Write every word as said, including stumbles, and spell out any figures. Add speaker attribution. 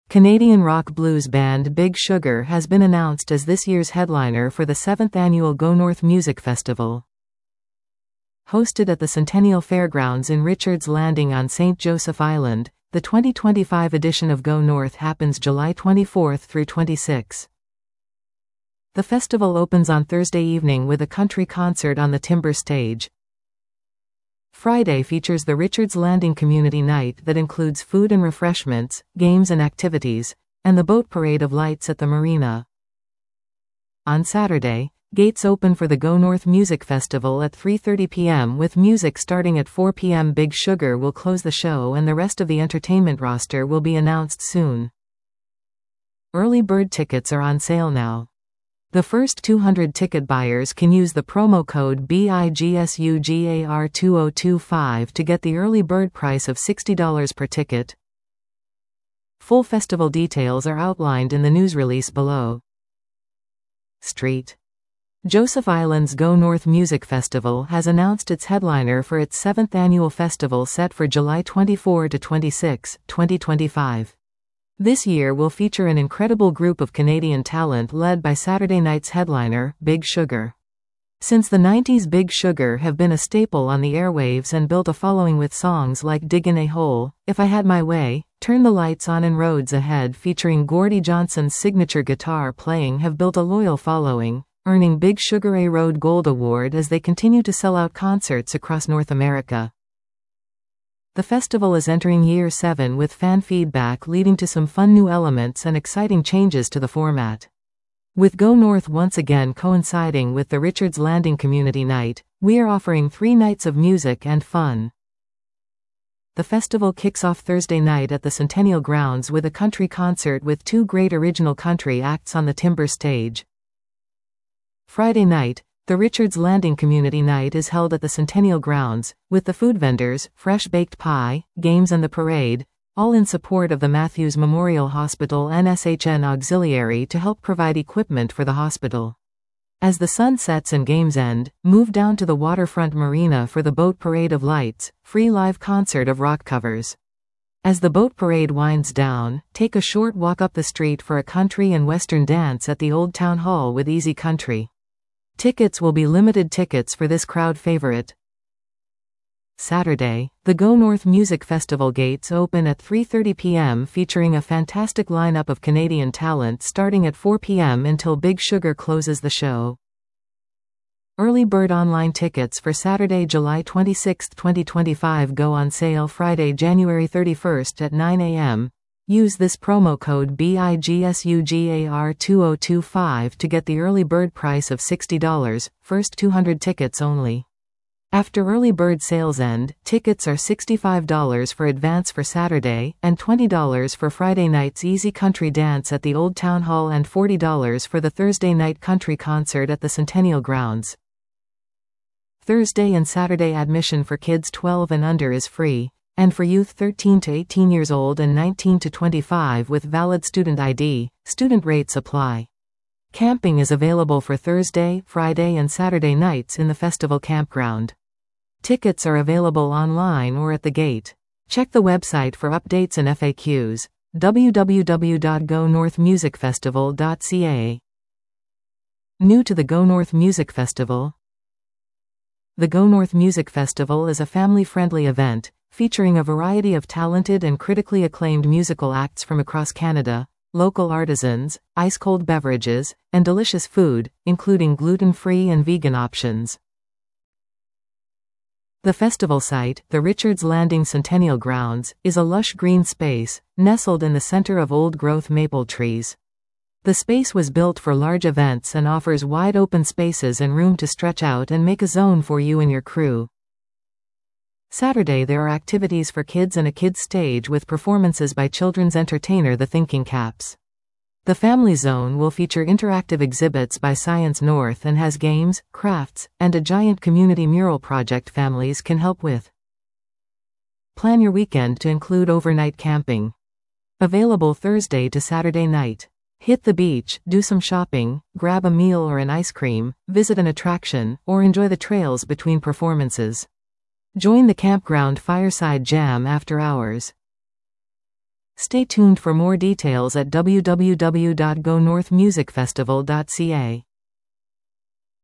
Speaker 1: Canadian rock blues band Big Sugar has been announced as this year's headliner for the seventh annual Go North Music Festival. Hosted at the Centennial Fairgrounds in Richards Landing on Saint Joseph Island, the twenty twenty-five edition of Go North happens July twenty-fourth through twenty-sixth. The festival opens on Thursday evening with a country concert on the Timber Stage. Friday features the Richards Landing Community Night that includes food and refreshments, games and activities, and the boat parade of lights at the marina. On Saturday, gates open for the Go North Music Festival at three thirty p m with music starting at four p m Big Sugar will close the show and the rest of the entertainment roster will be announced soon. Early bird tickets are on sale now. The first two hundred ticket buyers can use the promo code B I G S U G A R two zero two five to get the early bird price of sixty dollars per ticket. Full festival details are outlined in the news release below. Street. Joseph Island's Go North Music Festival has announced its headliner for its seventh annual festival set for July twenty-fourth to twenty-sixth, twenty twenty-five. This year will feature an incredible group of Canadian talent led by Saturday night's headliner, Big Sugar. Since the nineties, Big Sugar have been a staple on the airwaves and built a following with songs like Diggin' a Hole, If I Had My Way, Turn the Lights On and Roads Ahead featuring Gordie Johnson's signature guitar playing have built a loyal following, earning Big Sugar a Road Gold Award as they continue to sell out concerts across North America. The festival is entering year seven with fan feedback leading to some fun new elements and exciting changes to the format. With Go North once again coinciding with the Richards Landing Community Night, we are offering three nights of music and fun. The festival kicks off Thursday night at the Centennial Grounds with a country concert with two great original country acts on the Timber Stage. Friday night, the Richards Landing Community Night is held at the Centennial Grounds, with the food vendors, fresh baked pie, games and the parade, all in support of the Matthews Memorial Hospital N S H N Auxiliary to help provide equipment for the hospital. As the sun sets and games end, move down to the waterfront marina for the boat parade of lights, free live concert of rock covers. As the boat parade winds down, take a short walk up the street for a country and western dance at the Old Town Hall with Easy Country. Tickets will be limited tickets for this crowd favorite. Saturday, the Go North Music Festival gates open at three thirty p m featuring a fantastic lineup of Canadian talent starting at four p m until Big Sugar closes the show. Early bird online tickets for Saturday, July twenty-sixth, twenty twenty-five go on sale Friday, January thirty-first at nine a m Use this promo code B I G S U G A R two zero two five to get the early bird price of sixty dollars, first two hundred tickets only. After early bird sales end, tickets are sixty-five dollars for advance for Saturday, and twenty dollars for Friday night's Easy Country Dance at the Old Town Hall and forty dollars for the Thursday night country concert at the Centennial Grounds. Thursday and Saturday admission for kids twelve and under is free, and for youth thirteen to eighteen years old and nineteen to twenty-five with valid student I D, student rates apply. Camping is available for Thursday, Friday and Saturday nights in the festival campground. Tickets are available online or at the gate. Check the website for updates and F A Qs, w w w dot go north music festival dot c a. New to the Go North Music Festival. The Go North Music Festival is a family-friendly event, featuring a variety of talented and critically acclaimed musical acts from across Canada, local artisans, ice-cold beverages, and delicious food, including gluten-free and vegan options. The festival site, the Richards Landing Centennial Grounds, is a lush green space, nestled in the center of old-growth maple trees. The space was built for large events and offers wide open spaces and room to stretch out and make a zone for you and your crew. Saturday there are activities for kids and a kids stage with performances by children's entertainer The Thinking Caps. The Family Zone will feature interactive exhibits by Science North and has games, crafts, and a giant community mural project families can help with. Plan your weekend to include overnight camping. Available Thursday to Saturday night. Hit the beach, do some shopping, grab a meal or an ice cream, visit an attraction, or enjoy the trails between performances. Join the campground fireside jam after hours. Stay tuned for more details at w w w dot go north music festival dot c a.